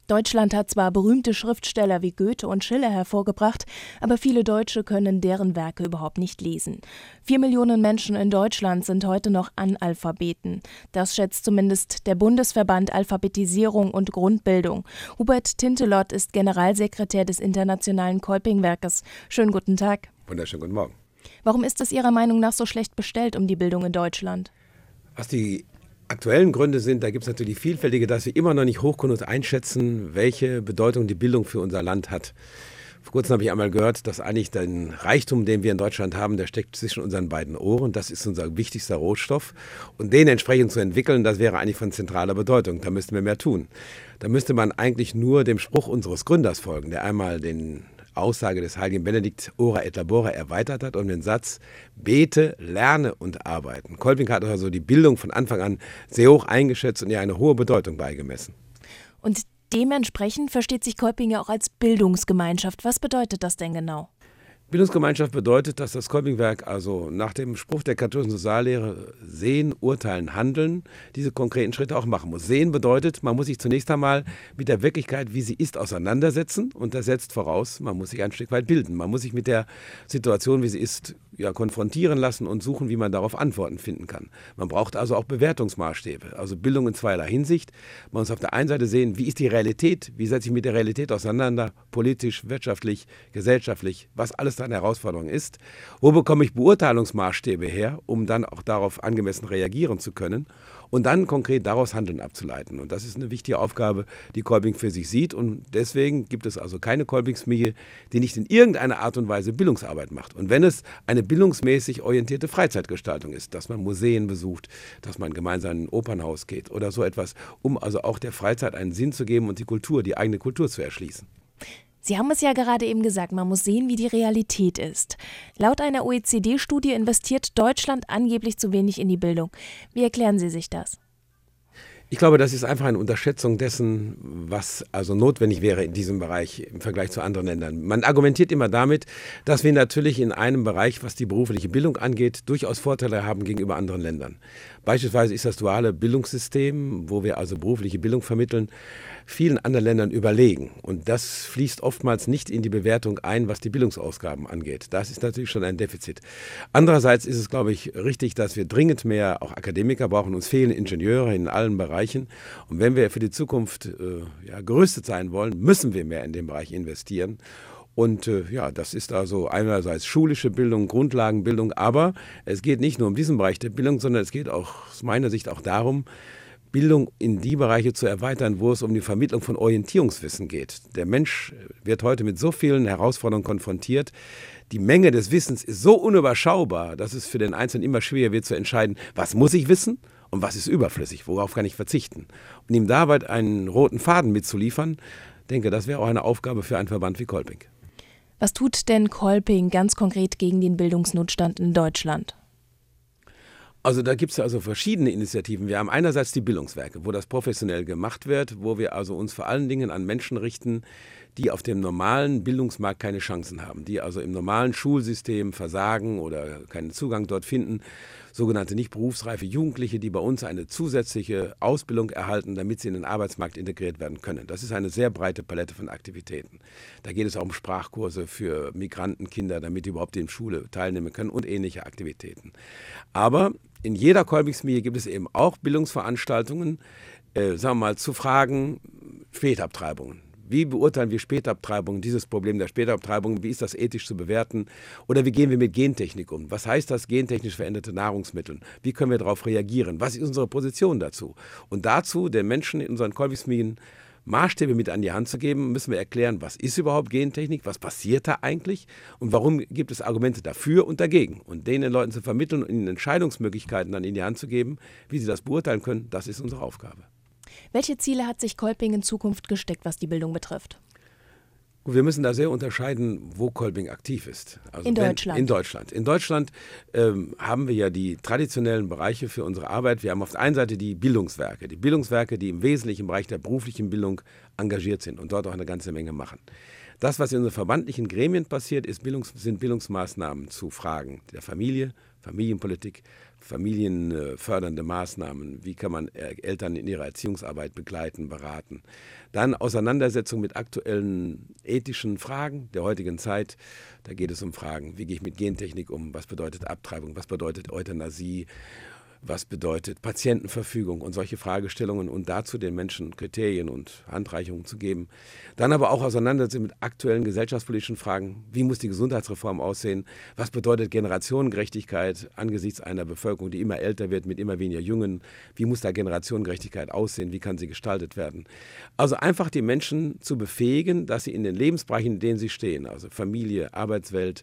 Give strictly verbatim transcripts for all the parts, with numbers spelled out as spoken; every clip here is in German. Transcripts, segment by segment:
Deutschland hat zwar berühmte Schriftsteller wie Goethe und Schiller hervorgebracht, aber viele Deutsche können deren Werke überhaupt nicht lesen. Vier Millionen Menschen in Deutschland sind heute noch Analphabeten. Das schätzt zumindest der Bundesverband Alphabetisierung und Grundbildung. Hubert Tintelot ist Generalsekretär des Internationalen Kolping-Werkes. Schönen guten Tag. Wunderschönen guten Morgen. Warum ist es Ihrer Meinung nach so schlecht bestellt um die Bildung in Deutschland? Was die aktuellen Gründe sind, da gibt es natürlich vielfältige, dass wir immer noch nicht hoch genug einschätzen, welche Bedeutung die Bildung für unser Land hat. Vor kurzem habe ich einmal gehört, dass eigentlich der Reichtum, den wir in Deutschland haben, der steckt zwischen unseren beiden Ohren. Das ist unser wichtigster Rohstoff. Und den entsprechend zu entwickeln, das wäre eigentlich von zentraler Bedeutung. Da müssten wir mehr tun. Da müsste man eigentlich nur dem Spruch unseres Gründers folgen, der einmal den Aussage des heiligen Benedikt Ora et Labora erweitert hat um den Satz: Bete, lerne und arbeiten. Kolping hat also die Bildung von Anfang an sehr hoch eingeschätzt und ihr eine hohe Bedeutung beigemessen. Und dementsprechend versteht sich Kolping ja auch als Bildungsgemeinschaft. Was bedeutet das denn genau? Bildungsgemeinschaft bedeutet, dass das Kolping-Werk also nach dem Spruch der katholischen Soziallehre sehen, urteilen, handeln, diese konkreten Schritte auch machen muss. Sehen bedeutet, man muss sich zunächst einmal mit der Wirklichkeit, wie sie ist, auseinandersetzen, und das setzt voraus, man muss sich ein Stück weit bilden. Man muss sich mit der Situation, wie sie ist, ja, konfrontieren lassen und suchen, wie man darauf Antworten finden kann. Man braucht also auch Bewertungsmaßstäbe, also Bildung in zweierlei Hinsicht. Man muss auf der einen Seite sehen, wie ist die Realität, wie setze ich mit der Realität auseinander, politisch, wirtschaftlich, gesellschaftlich, was alles da eine Herausforderung ist. Wo bekomme ich Beurteilungsmaßstäbe her, um dann auch darauf angemessen reagieren zu können und dann konkret daraus Handeln abzuleiten. Und das ist eine wichtige Aufgabe, die Kolping für sich sieht. Und deswegen gibt es also keine Kolpingsmie, die nicht in irgendeiner Art und Weise Bildungsarbeit macht. Und wenn es eine bildungsmäßig orientierte Freizeitgestaltung ist, dass man Museen besucht, dass man gemeinsam in ein Opernhaus geht oder so etwas, um also auch der Freizeit einen Sinn zu geben und die Kultur, die eigene Kultur zu erschließen. Sie haben es ja gerade eben gesagt, man muss sehen, wie die Realität ist. Laut einer O E C D-Studie investiert Deutschland angeblich zu wenig in die Bildung. Wie erklären Sie sich das? Ich glaube, das ist einfach eine Unterschätzung dessen, was also notwendig wäre in diesem Bereich im Vergleich zu anderen Ländern. Man argumentiert immer damit, dass wir natürlich in einem Bereich, was die berufliche Bildung angeht, durchaus Vorteile haben gegenüber anderen Ländern. Beispielsweise ist das duale Bildungssystem, wo wir also berufliche Bildung vermitteln, vielen anderen Ländern überlegen. Und das fließt oftmals nicht in die Bewertung ein, was die Bildungsausgaben angeht. Das ist natürlich schon ein Defizit. Andererseits ist es, glaube ich, richtig, dass wir dringend mehr auch Akademiker brauchen. Uns fehlen Ingenieure in allen Bereichen. Und wenn wir für die Zukunft äh, ja, gerüstet sein wollen, müssen wir mehr in den Bereich investieren. Und äh, ja, das ist also einerseits schulische Bildung, Grundlagenbildung, aber es geht nicht nur um diesen Bereich der Bildung, sondern es geht auch aus meiner Sicht auch darum, Bildung in die Bereiche zu erweitern, wo es um die Vermittlung von Orientierungswissen geht. Der Mensch wird heute mit so vielen Herausforderungen konfrontiert. Die Menge des Wissens ist so unüberschaubar, dass es für den Einzelnen immer schwieriger wird zu entscheiden, was muss ich wissen und was ist überflüssig, worauf kann ich verzichten. Und ihm dabei einen roten Faden mitzuliefern, denke, das wäre auch eine Aufgabe für einen Verband wie Kolping. Was tut denn Kolping ganz konkret gegen den Bildungsnotstand in Deutschland? Also da gibt es also verschiedene Initiativen. Wir haben einerseits die Bildungswerke, wo das professionell gemacht wird, wo wir also uns vor allen Dingen an Menschen richten, die auf dem normalen Bildungsmarkt keine Chancen haben, die also im normalen Schulsystem versagen oder keinen Zugang dort finden. Sogenannte nicht berufsreife Jugendliche, die bei uns eine zusätzliche Ausbildung erhalten, damit sie in den Arbeitsmarkt integriert werden können. Das ist eine sehr breite Palette von Aktivitäten. Da geht es auch um Sprachkurse für Migrantenkinder, damit die überhaupt in Schule teilnehmen können und ähnliche Aktivitäten. Aber in jeder Kolpingsmie gibt es eben auch Bildungsveranstaltungen, äh, sagen wir mal, zu Fragen Spätabtreibungen. Wie beurteilen wir Spätabtreibungen, dieses Problem der Spätabtreibung, wie ist das ethisch zu bewerten? Oder wie gehen wir mit Gentechnik um? Was heißt das, gentechnisch veränderte Nahrungsmittel? Wie können wir darauf reagieren? Was ist unsere Position dazu? Und dazu den Menschen in unseren Kolpingsmien Maßstäbe mit an die Hand zu geben, müssen wir erklären, was ist überhaupt Gentechnik, was passiert da eigentlich und warum gibt es Argumente dafür und dagegen. Und denen den Leuten zu vermitteln und ihnen Entscheidungsmöglichkeiten dann in die Hand zu geben, wie sie das beurteilen können, das ist unsere Aufgabe. Welche Ziele hat sich Kolping in Zukunft gesteckt, was die Bildung betrifft? Wir müssen da sehr unterscheiden, wo Kolping aktiv ist. Also in wenn, Deutschland? In Deutschland. In Deutschland ähm, haben wir ja die traditionellen Bereiche für unsere Arbeit. Wir haben auf der einen Seite die Bildungswerke. Die Bildungswerke, die im Wesentlichen im Bereich der beruflichen Bildung engagiert sind und dort auch eine ganze Menge machen. Das, was in unseren verbandlichen Gremien passiert, ist Bildungs-, sind Bildungsmaßnahmen zu Fragen der Familie, Familienpolitik, familienfördernde Maßnahmen, wie kann man Eltern in ihrer Erziehungsarbeit begleiten, beraten. Dann Auseinandersetzung mit aktuellen ethischen Fragen der heutigen Zeit. Da geht es um Fragen, wie gehe ich mit Gentechnik um, was bedeutet Abtreibung, was bedeutet Euthanasie, was bedeutet Patientenverfügung und solche Fragestellungen und dazu den Menschen Kriterien und Handreichungen zu geben. Dann aber auch Auseinandersetzung mit aktuellen gesellschaftspolitischen Fragen. Wie muss die Gesundheitsreform aussehen? Was bedeutet Generationengerechtigkeit angesichts einer Bevölkerung, die immer älter wird, mit immer weniger Jungen? Wie muss da Generationengerechtigkeit aussehen? Wie kann sie gestaltet werden? Also einfach die Menschen zu befähigen, dass sie in den Lebensbereichen, in denen sie stehen, also Familie, Arbeitswelt,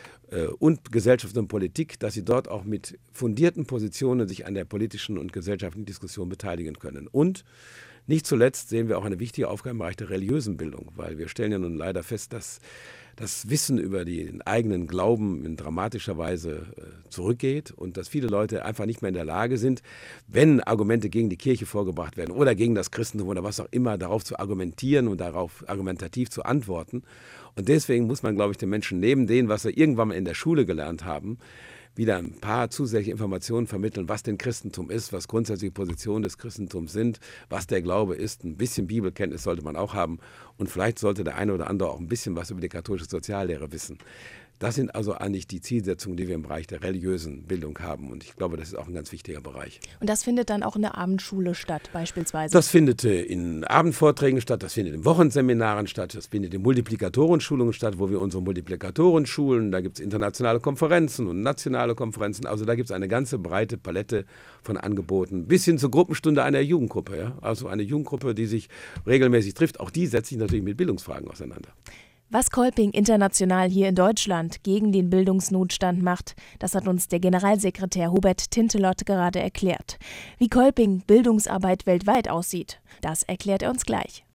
und Gesellschaft und Politik, dass sie dort auch mit fundierten Positionen sich an der politischen und gesellschaftlichen Diskussion beteiligen können. Und nicht zuletzt sehen wir auch eine wichtige Aufgabe im Bereich der religiösen Bildung, weil wir stellen ja nun leider fest, dass das Wissen über den eigenen Glauben in dramatischer Weise äh, zurückgeht und dass viele Leute einfach nicht mehr in der Lage sind, wenn Argumente gegen die Kirche vorgebracht werden oder gegen das Christentum oder was auch immer, darauf zu argumentieren und darauf argumentativ zu antworten. Und deswegen muss man, glaube ich, den Menschen neben dem, was sie irgendwann mal in der Schule gelernt haben, wieder ein paar zusätzliche Informationen vermitteln, was denn Christentum ist, was grundsätzliche Positionen des Christentums sind, was der Glaube ist. Ein bisschen Bibelkenntnis sollte man auch haben und vielleicht sollte der eine oder andere auch ein bisschen was über die katholische Soziallehre wissen. Das sind also eigentlich die Zielsetzungen, die wir im Bereich der religiösen Bildung haben. Und ich glaube, das ist auch ein ganz wichtiger Bereich. Und das findet dann auch in der Abendschule statt, beispielsweise? Das findet in Abendvorträgen statt, das findet in Wochenseminaren statt, das findet in Multiplikatorenschulungen statt, wo wir unsere Multiplikatoren schulen. Da gibt es internationale Konferenzen und nationale Konferenzen. Also da gibt es eine ganze breite Palette von Angeboten, bis hin zur Gruppenstunde einer Jugendgruppe. Ja? Also eine Jugendgruppe, die sich regelmäßig trifft. Auch die setzt sich natürlich mit Bildungsfragen auseinander. Was Kolping international hier in Deutschland gegen den Bildungsnotstand macht, das hat uns der Generalsekretär Hubert Tintelot gerade erklärt. Wie Kolping Bildungsarbeit weltweit aussieht, das erklärt er uns gleich.